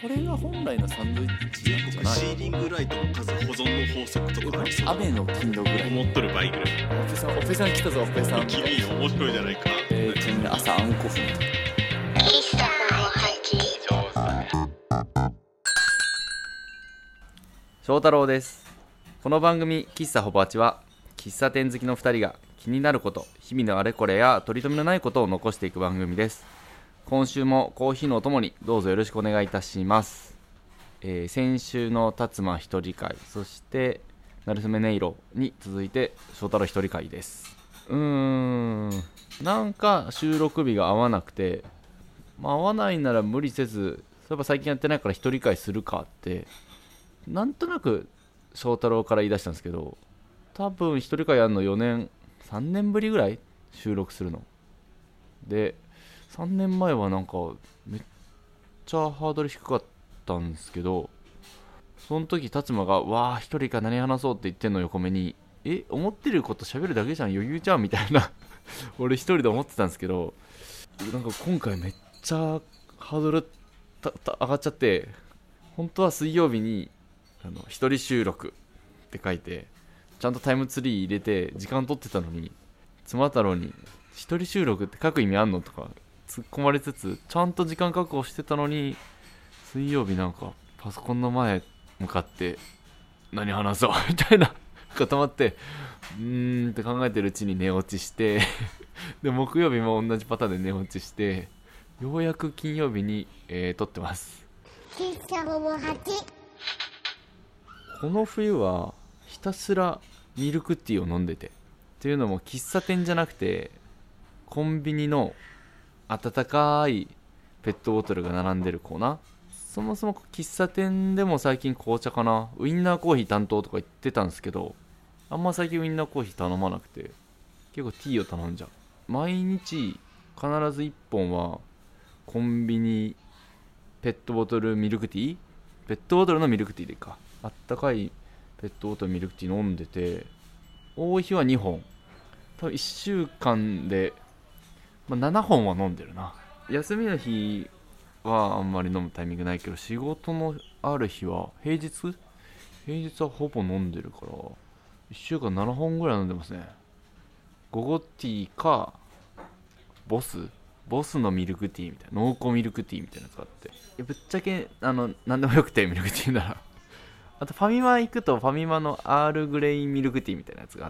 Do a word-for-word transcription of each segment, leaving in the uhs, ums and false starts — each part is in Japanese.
これが本来のサンドイッチなんじゃない？ シーリングライトの数保存の法則とかありそう。 雨の頻度ぐらい。 思っとる倍ぐらい。 オペさん、オペさん来たぞ、オペさん。 君面白いじゃないか。 えー、ちなみに朝あんこ踏む。翔太郎です。この番組喫茶ほぼはちは喫茶店好きのふたりが気になること、日々のあれこれや取り留めのないことを残していく番組です。今週もコーヒーのお供にどうぞよろしくお願いいたします。えー、先週の達馬一人会、そしてなるすめ音色に続いて翔太郎一人会です。うーんなんか収録日が合わなくて、まあ、合わないなら無理せず、そういえば最近やってないから一人会するかってなんとなく翔太郎から言い出したんですけど、多分一人会やるのよねんさんねんぶりぐらい収録するので、さんねんまえはなんかめっちゃハードル低かったんですけど、その時達馬がわー一人か何話そうって言ってんの横目に、え思ってること喋るだけじゃん余裕じゃんみたいな俺一人で思ってたんですけど、なんか今回めっちゃハードルたた上がっちゃって、本当は水曜日にあの一人収録って書いてちゃんとタイムツリー入れて時間取ってたのに、妻太郎に一人収録って書く意味あんのとか突っ込まれつつ、ちゃんと時間確保してたのに、水曜日なんかパソコンの前向かって何話そうみたいな固まって、うーんって考えてるうちに寝落ちしてで木曜日も同じパターンで寝落ちして、ようやく金曜日に、えー、撮ってます。この冬はひたすらミルクティーを飲んでて、っていうのも喫茶店じゃなくてコンビニの温かいペットボトルが並んでるコーナー。そもそも喫茶店でも最近紅茶かな、ウインナーコーヒー担当とか言ってたんですけど、あんま最近ウインナーコーヒー頼まなくて結構ティーを頼んじゃう。毎日必ずいっぽんはコンビニペットボトルミルクティー、ペットボトルのミルクティーでいいか、あったかいペットボトルミルクティー飲んでて、多い日はにほん、多分いっしゅうかんで、まあ、ななほんは飲んでるな。休みの日はあんまり飲むタイミングないけど、仕事のある日は平日平日はほぼ飲んでるから、いっしゅうかんななほんぐらい飲んでますね。午後ティーかボスボスのミルクティーみたいな、濃厚ミルクティーみたいなやつがあって、ぶっちゃけあの何でもよくてミルクティーならあとファミマ行くとファミマのアールグレイミルクティーみたいなやつがあって、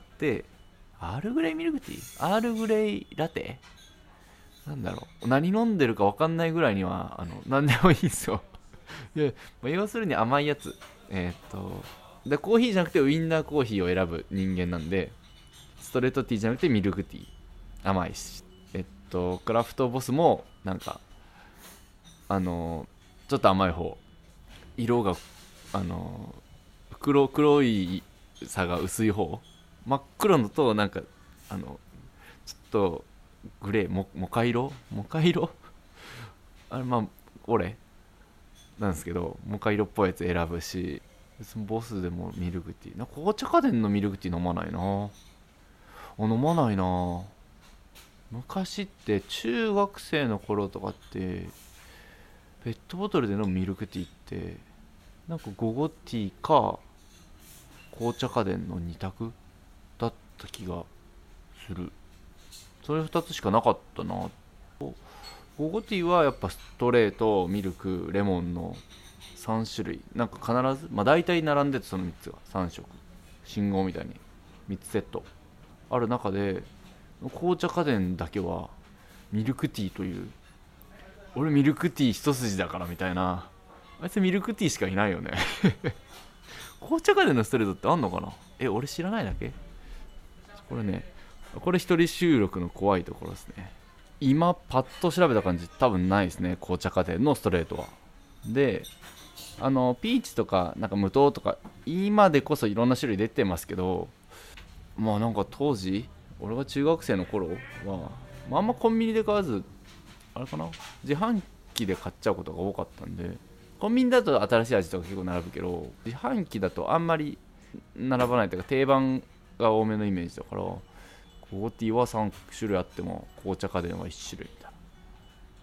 アールグレイミルクティー、アールグレイラテ、なんだろう、何飲んでるか分かんないぐらいにはあの何でもいいんですよで、まあ、要するに甘いやつ、えー、っとでコーヒーじゃなくてウインナーコーヒーを選ぶ人間なんで、ストレートティーじゃなくてミルクティー、甘いし、えっとクラフトボスもなんかあのちょっと甘い方、色があの黒黒いさが薄い方、真っ黒のとなんかあのちょっとグレー、モモカ色モカ色あれまあ俺なんですけど、モカ色っぽいやつ選ぶし、そのボスでもミルクティー、なんか紅茶家電のミルクティー飲まないなあ、飲まないな。昔って中学生の頃とかってペットボトルで飲むミルクティーってなんか午後ティーか紅茶家電のに択だった気がする。それふたつしかなかったな。午後ティーはやっぱストレート、ミルク、レモンのさんしゅるい、なんか必ず、まあ大体並んでて、そのみっつがさんしょく、信号みたいにみっつセットある中で、紅茶家電だけはミルクティーという、俺ミルクティー一筋だからみたいな、あいつミルクティーしかいないよね紅茶家電のストレートってあんのかな。え俺知らないだけ。これね、これ一人収録の怖いところですね。今パッと調べた感じ多分ないですね、紅茶家電のストレートは。であのピーチとかなんか無糖とか今でこそいろんな種類出てますけど、まあなんか当時俺が中学生の頃は、まあ、あんまコンビニで買わず、あれかな、自販機で買っちゃうことが多かったんで、コンビニだと新しい味とか結構並ぶけど、自販機だとあんまり並ばないというか定番が多めのイメージだから、コーティーはさんしゅるいあっても紅茶家電はいちしゅるいみたいな。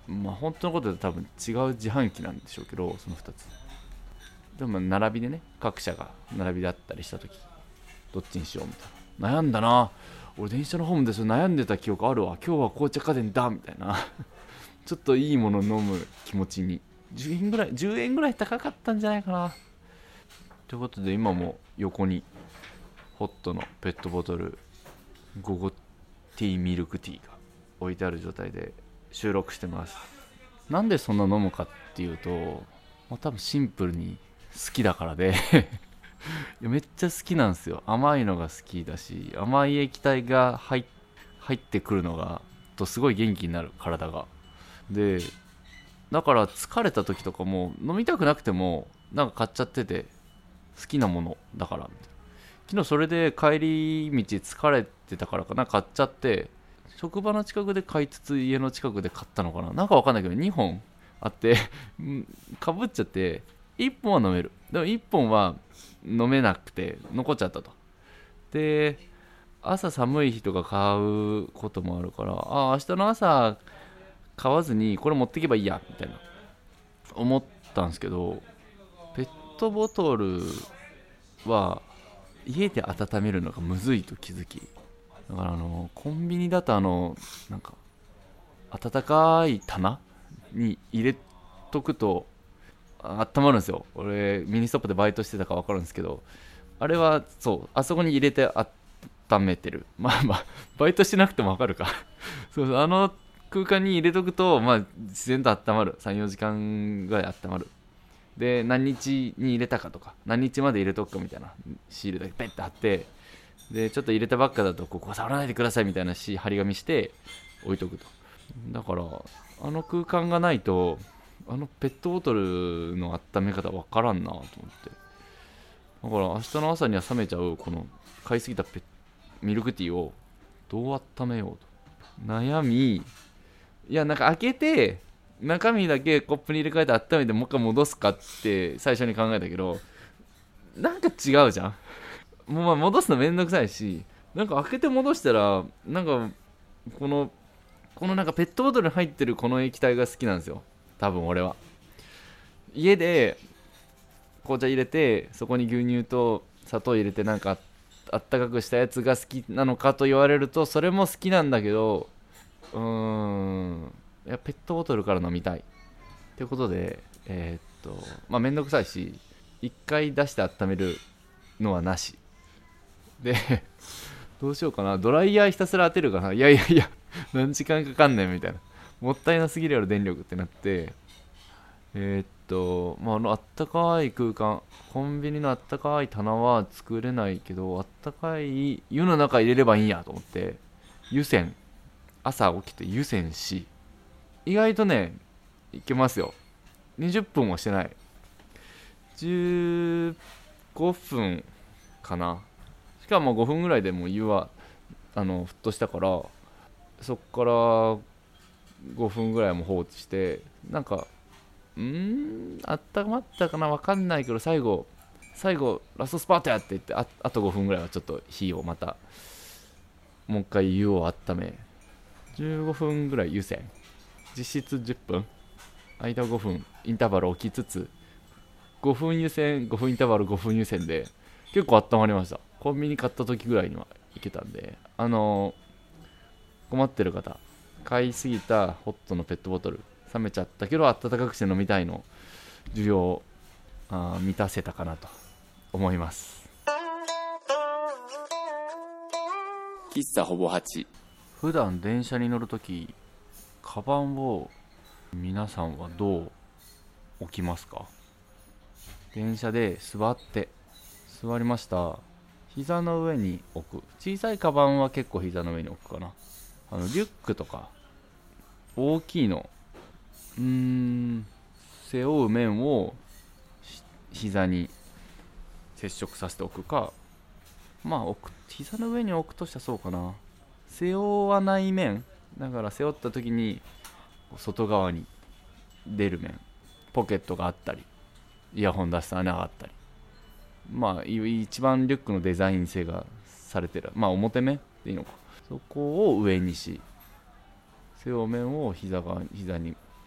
まあ本当のことで多分違う自販機なんでしょうけど、そのふたつでも並びでね、各社が並びだったりした時どっちにしようみたいな、悩んだな。俺電車のホームでそれ悩んでた記憶あるわ。今日は紅茶家電だみたいなちょっといいもの飲む気持ちにじゅうえんぐらいじゅうえんぐらい高かったんじゃないかな。ということで今も横にホットのペットボトルゴゴティーミルクティーが置いてある状態で収録してます。なんでそんな飲むかっていうと、まあ、多分シンプルに好きだからでいやめっちゃ好きなんですよ。甘いのが好きだし、甘い液体が 入, 入ってくるのがとすごい元気になる、体が。でだから疲れた時とかも飲みたくなくてもなんか買っちゃってて、好きなものだからみたいな。昨日それで帰り道疲れてたからかな、買っちゃって、職場の近くで買いつつ家の近くで買ったのかな、なんかわかんないけどにほんあってかぶっちゃって、いっぽんは飲める。でもいっぽんは飲めなくて残っちゃったと。で朝寒い日とか買うこともあるから、ああ明日の朝買わずにこれ持ってけばいいやみたいな思ったんですけど、ペットボトルは家で温めるのがむずいと気づき、だからあのコンビニだとあのなんか温かい棚に入れとくとあ温まるんですよ。俺ミニストップでバイトしてたから分かるんですけど、あれはそうあそこに入れて温めてる。まあまあバイトしてなくても分かるかそうそう、あの空間に入れとくとまあ自然と温まる。 さんよじかんぐらい温まる。で何日に入れたかとか何日まで入れとくかみたいなシールだけペッて貼って、でちょっと入れたばっかだとここ触らないでくださいみたいなし張り紙して置いとくと。だからあの空間がないとあのペットボトルの温め方わからんなと思って、だから明日の朝には冷めちゃうこの買いすぎたペミルクティーをどう温めようと悩み、いやなんか開けて中身だけコップに入れ替えて温めてもう一回戻すかって最初に考えたけど、なんか違うじゃん。もうまあ戻すのめんどくさいし、なんか開けて戻したらなんかこのこのなんかペットボトルに入ってるこの液体が好きなんですよ、多分俺は。家で紅茶入れてそこに牛乳と砂糖入れてなんかあったかくしたやつが好きなのかと言われるとそれも好きなんだけど、うーんいやペットボトルから飲みたいってことで、えー、っとまあめんどくさいし一回出して温めるのはなしでどうしようかな、ドライヤーひたすら当てるかな、いやいやいや何時間かかんねんみたいな、もったいなすぎるやろ電力ってなって、えー、っとまああのあったかい空間、コンビニのあったかい棚は作れないけどあったかい湯の中入れればいいんやと思って湯煎、朝起きて湯煎し、意外とねいけますよ。にじゅっぷんもしてない、じゅうごふんかな。しかもごふんぐらいでもう湯はあの沸騰したから、そっからごふんぐらいも放置して、なんかうーん温まったかな分かんないけど、最後最後ラストスパートやって言って、 あ, あとごふんぐらいはちょっと火をまたもう一回湯を温めじゅうごふんぐらい湯煎、実質じゅっぷん、間ごふんインターバル置きつつごふん湯煎ごふんインターバルごふん湯煎で結構温まりました。コンビニ買った時ぐらいにはいけたんで、あのー、困ってる方、買いすぎたホットのペットボトル冷めちゃったけど温かくして飲みたいの需要をあ満たせたかなと思います。喫茶ほぼはち。普段電車に乗るときカバンを皆さんはどう置きますか？電車で座って座りました、膝の上に置く。小さいカバンは結構膝の上に置くかな。あのリュックとか大きいのうーん背負う面を膝に接触させておくか、まあ置く膝の上に置くとしたらそうかな。背負わない面だから背負った時に外側に出る面、ポケットがあったりイヤホン出す穴があったり、まあ一番リュックのデザイン性がされてる、まあ表面でいいのか、そこを上にし背負う面を膝が膝に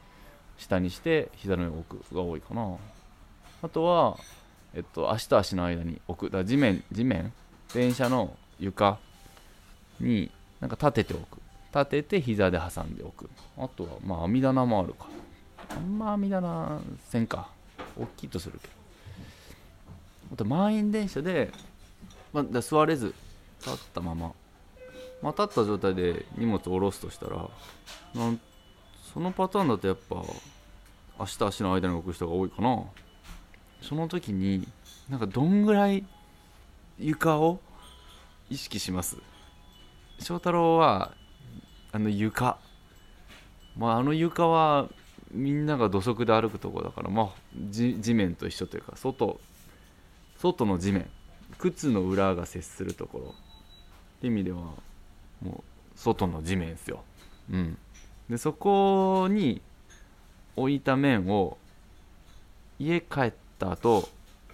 下にして膝の上に置くが多いかな。あとは、えっと、足と足の間に置く。だから地面、地面電車の床になんか立てておく。立てて膝で挟んでおく。あとはまあ網棚もあるか。あんま網棚せんか。大きいとするけど。あと満員電車で、まあ、だ座れず立ったまま、まあ、立った状態で荷物を下ろすとしたら、なんそのパターンだとやっぱ足と足の間に置く人が多いかな。その時になんかどんぐらい床を意識します？翔太郎はあの床、まあ、あの床はみんなが土足で歩くとこだから、まあ、地, 地面と一緒というか、外外の地面、靴の裏が接するところって意味ではもう外の地面ですよ。うん。でそこに置いた面を家帰った後、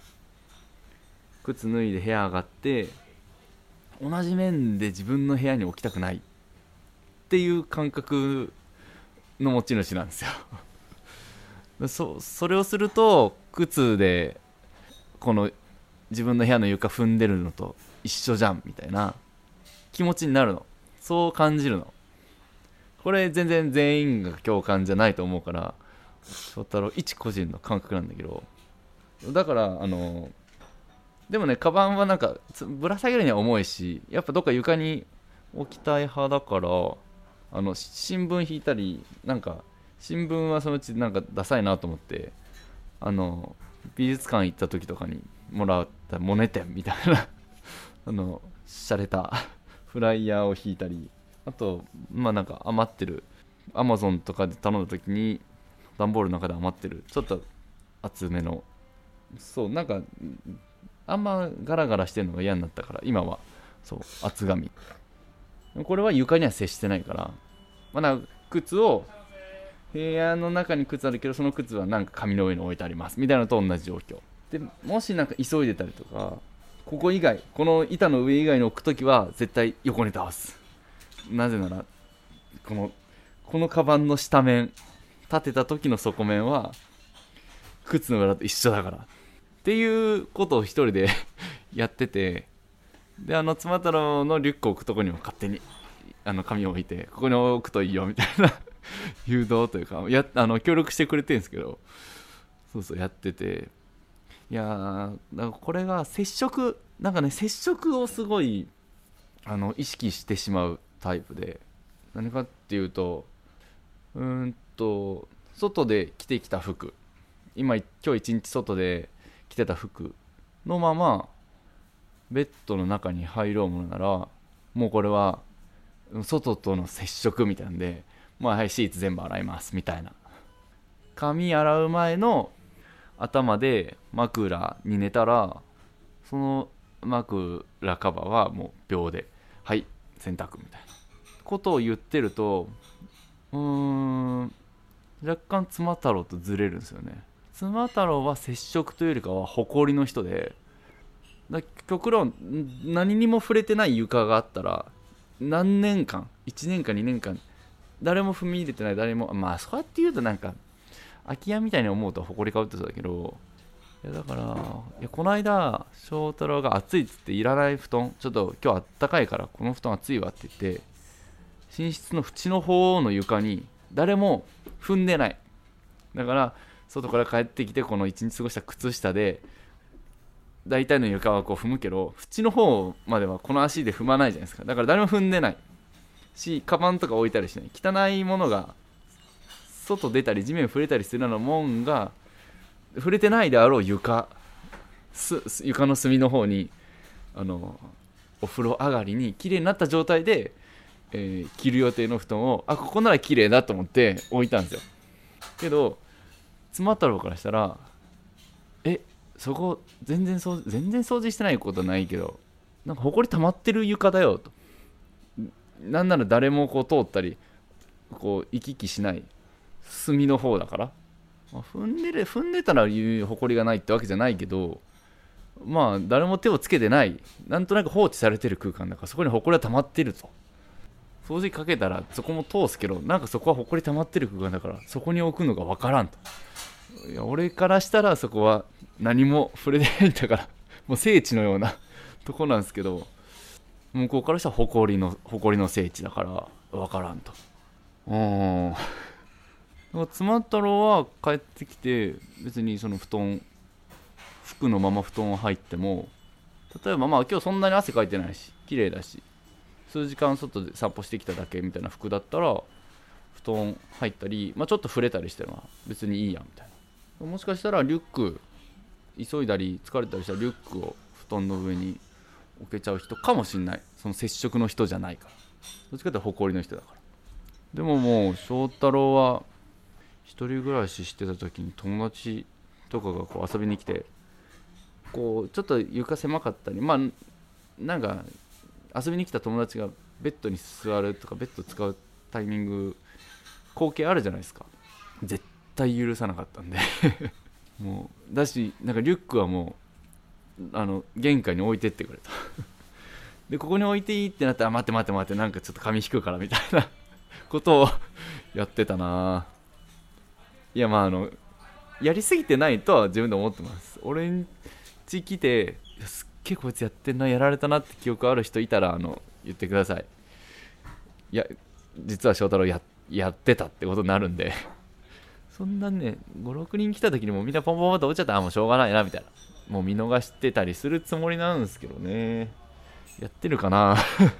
靴脱いで部屋上がって同じ面で自分の部屋に置きたくないっていう感覚の持ち主なんですよそ, それをすると靴でこの自分の部屋の床踏んでるのと一緒じゃんみたいな気持ちになるの。そう感じるの。これ全然全員が共感じゃないと思うから、翔太郎一個人の感覚なんだけど、だからあのでもね、カバンはなんかぶら下げるには重いし、やっぱどっか床に置きたい派だから、あの新聞引いたり、なんか新聞はそのうちなんかダサいなと思って、あの美術館行った時とかにもらったモネ展みたいなあの洒落たフライヤーを引いたり、あとまあなんか余ってるアマゾンとかで頼んだ時に段ボールの中で余ってるちょっと厚めの、そうなんかあんまガラガラしてるのが嫌になったから、今はそう厚紙。これは床には接してないから、まあ、なんか靴を部屋の中に靴あるけど、その靴はなんか紙の上に置いてありますみたいなのと同じ状況で、もしなんか急いでたりとか、ここ以外、この板の上以外に置くときは絶対横に倒す。なぜならこのこのカバンの下面、立てた時の底面は靴の裏と一緒だからっていうことを一人でやってて、であの妻太郎のリュックを置くとこにも勝手にあの紙を置いて、ここに置くといいよみたいな誘導というか、やあの協力してくれてるんですけど、そうそうやってて、いやーだからこれが接触、なんかね接触をすごいあの意識してしまうタイプで、何かっていうと、うーんと外で着てきた服、今今日一日外で着てた服のままベッドの中に入ろうものなら、もうこれは外との接触みたいなんで、まあはいシーツ全部洗いますみたいな。髪洗う前の頭で枕に寝たら、その枕カバーはもう秒ではい洗濯みたいなことを言ってると、うーん若干妻太郎とずれるんですよね。妻太郎は接触というよりかは誇りの人で、だ極論何にも触れてない床があったら何年間、いちねんかにねんかん誰も踏み入れてない、誰も、まあそうやって言うとなんか空き家みたいに思うと誇りかぶってそうだけど、いやだから、いやこの間翔太郎が暑いっつっていらない布団、ちょっと今日あったかいからこの布団暑いわって言って、寝室の縁の方の床に誰も踏んでない。だから外から帰ってきてこの一日過ごした靴下で大体の床はこう踏むけど、縁の方まではこの足で踏まないじゃないですか。だから誰も踏んでないし、カバンとか置いたりしない。汚いものが外出たり地面触れたりするようなもんが触れてないであろう床、す床の隅の方に、あのお風呂上がりに綺麗になった状態で、えー、着る予定の布団を、あここなら綺麗だと思って置いたんですよ。けど妻太郎からしたら、えそこ全然掃除全然掃除してないことはないけど、なんか埃溜まってる床だよと、なんなら誰もこう通ったりこう行き来しない隅の方だから、まあ、踏んでる踏んでたら埃がないってわけじゃないけど、まあ誰も手をつけてない、なんとなく放置されてる空間だから、そこに埃は溜まってると。 掃除機かけたらそこも通すけど、なんかそこはほこり溜まってる空間だからそこに置くのがわからんと。いや俺からしたらそこは何も触れてないんだからもう聖地のようなとこなんですけど、向こうからしたらほこりのほこりの聖地だからわからんと。うん妻太郎は帰ってきて別にその布団服のまま布団入っても、例えばまあ今日そんなに汗かいてないし綺麗だし数時間外で散歩してきただけみたいな服だったら布団入ったり、まあ、ちょっと触れたりしてるのは別にいいやみたいな。もしかしたらリュック急いだり疲れたりしたらリュックを布団の上に置けちゃう人かもしんない。その接触の人じゃないから、どっちかというと誇りの人だから。でももう翔太郎は一人暮らししてた時に友達とかがこう遊びに来て、こうちょっと床狭かったり、まあなんか遊びに来た友達がベッドに座るとかベッド使うタイミング光景あるじゃないですか。絶対許さなかったんでもうだし、なんかリュックはもうあの玄関に置いてってくれたでここに置いていいってなったら待って待って待って、なんかちょっと髪引くからみたいなことをやってたな。いやまああのやりすぎてないとは自分で思ってます。俺ん家来てすっげえこいつやってんな、やられたなって記憶ある人いたらあの言ってください。いや実は翔太郎 や, やってたってことになるんでそんなねごろくにん来た時にもみんなポンポンポンと落ちちゃったらもうしょうがないなみたいな、もう見逃してたりするつもりなんですけどね。やってるかな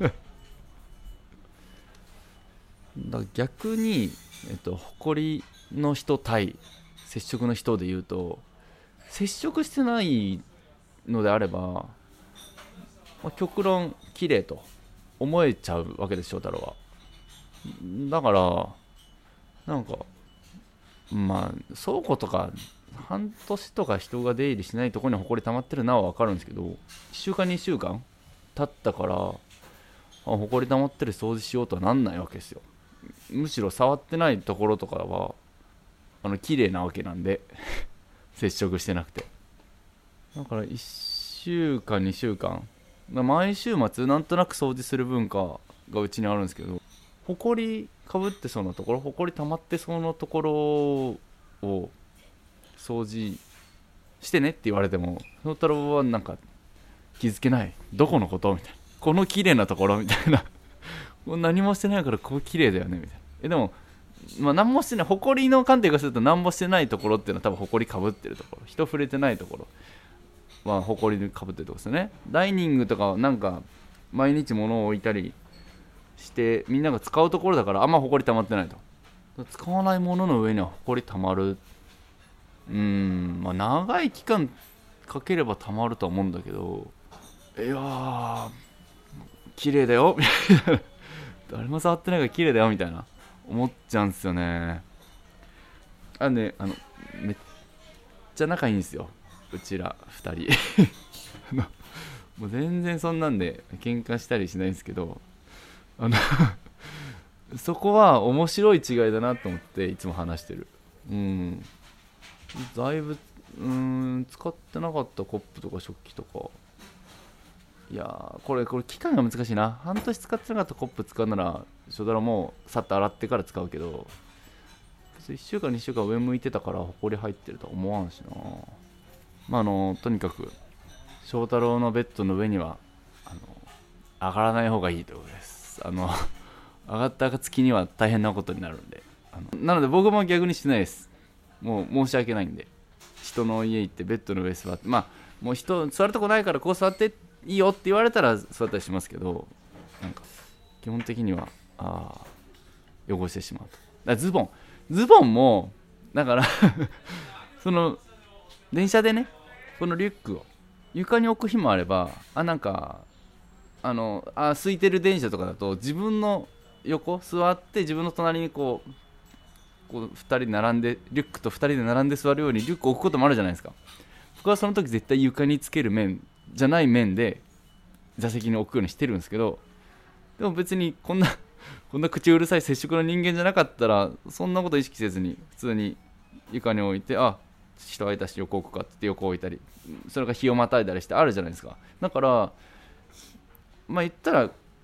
だ逆に、えっと、誇りの人対接触の人で言うと、接触してないのであれば、まあ、極論綺麗と思えちゃうわけです翔太郎は。だからなんかまあ倉庫とか半年とか人が出入りしないところに埃溜まってるのは分かるんですけど、いっしゅうかんにしゅうかん経ったからあ埃溜まってる掃除しようとはなんないわけですよ。むしろ触ってないところとかはあの綺麗なわけなんで接触してなくて、だからいっしゅうかんにしゅうかん毎週末なんとなく掃除する文化がうちにあるんですけど、ほこりかぶってそうなところ、ほこり溜まってそうなところを掃除してねって言われても翔太郎はなんか気づけない、どこのことみたいな、この綺麗なところみたいな何もしてないからここ綺麗だよねみたいな。えでもまあ何もしてない、ほこりの観点からすると何もしてないところっていうのは多分ほこりかぶってるところ、人触れてないところまあ、ほこりでかぶってるとこですよね。ダイニングとかなんか毎日物を置いたりしてみんなが使うところだからあんまほこり溜まってないと。使わないものの上にはほこり溜まる、うーんまあ長い期間かければ溜まるとは思うんだけど、いやー綺麗だよ誰も触ってないから綺麗だよみたいな思っちゃうんすよね。あのねあのめっちゃ仲いいんですようちらふたりもう全然そんなんで喧嘩したりしないんですけど、あのそこは面白い違いだなと思っていつも話してる。うんだいぶうーん使ってなかったコップとか食器とか、いやーこれこれ期間が難しいな。半年使ってなかったコップ使うなら翔太郎もさっと洗ってから使うけど、いっしゅうかんにしゅうかん上向いてたからほこり入ってるとは思わんしな。まああのとにかく翔太郎のベッドの上にはあの上がらない方がいいということです。あの上がった暁には大変なことになるんで、あのなので僕も逆にしてないです。もう申し訳ないんで、人の家行ってベッドの上座って、まあもう人座るとこないからこう座っていいよって言われたら座ったりしますけど、なんか基本的にはあ汚してしまうと。だからズボンズボンもだからその電車でねこのリュックを床に置く日もあれば、あなんかあのあ空いてる電車とかだと自分の横座って自分の隣にこうこうふたり並んでリュックとふたりで並んで座るようにリュックを置くこともあるじゃないですか。僕はその時絶対床につける面じゃない面で座席に置くようにしてるんですけど、でも別にこんなこんな口うるさい接触の人間じゃなかったらそんなこと意識せずに普通に床に置いて、あ人空いたし横置くかって横置いたり、それが日をまたいだりしてあるじゃないですか。だからまあ言ったら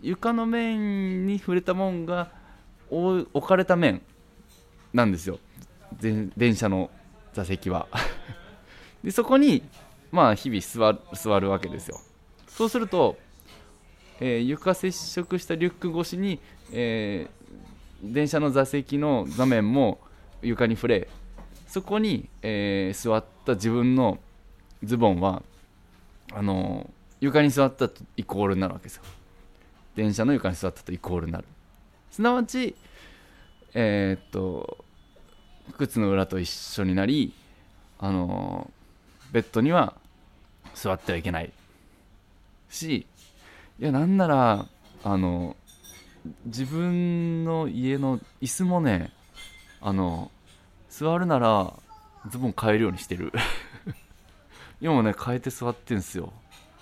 床の面に触れたもんが置かれた面なんですよ、電車の座席はでそこにまあ日々座る、座るわけですよ。そうすると、えー、床接触したリュック越しに、えー、電車の座席の座面も床に触れ、そこに、えー、座った自分のズボンはあのー、床に座ったとイコールになるわけですよ。電車の床に座ったとイコールになる。すなわち、えー、っと靴の裏と一緒になり、あのー、ベッドには座ってはいけないし、いやなんならあの自分の家の椅子もね、あの座るならズボン変えるようにしてる今もね変えて座ってんすよ。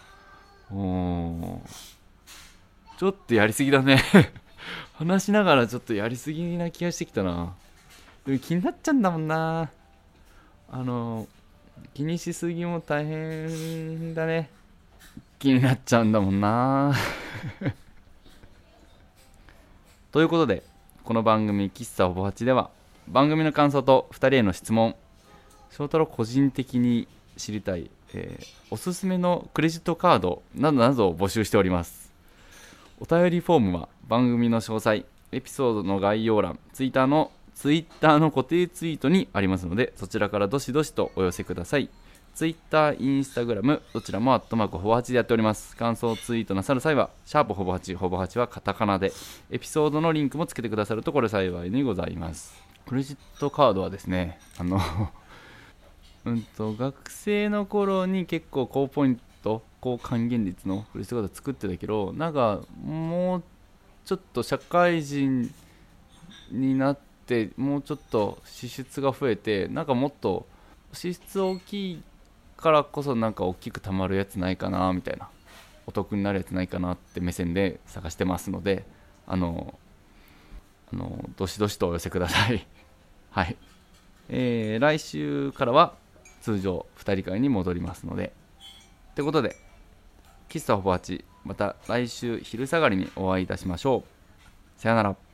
おちょっとやりすぎだね話しながらちょっとやりすぎな気がしてきたな。でも気になっちゃうんだもんな。あの気にしすぎも大変だね。気になっちゃうんだもんなということで、この番組喫茶ほぼはちでは番組の感想とふたりへの質問、翔太郎個人的に知りたい、えー、おすすめのクレジットカードなどなどを募集しております。お便りフォームは番組の詳細、エピソードの概要欄、ツイッターのツイッターの固定ツイートにありますので、そちらからどしどしとお寄せください。ツイッター、インスタグラム、どちらもアットマークほぼはちでやっております。感想ツイートなさる際はシャープほぼはち、ほぼはちはカタカナで、エピソードのリンクもつけてくださるとこれ幸いにございます。クレジットカードはですね、あのうんと学生の頃に結構高ポイント、高還元率のクレジットカード作ってたけど、なんかもうちょっと社会人になってもうちょっと支出が増えて、なんかもっと支出大きいからこそなんか大きくたまるやつないかなみたいな、お得になるやつないかなって目線で探してますので、あのあのどしどしとお寄せくださいはい、えー、来週からは通常ふたり会に戻りますので、ということで喫茶ほぼはち、また来週昼下がりにお会いいたしましょう。さよなら。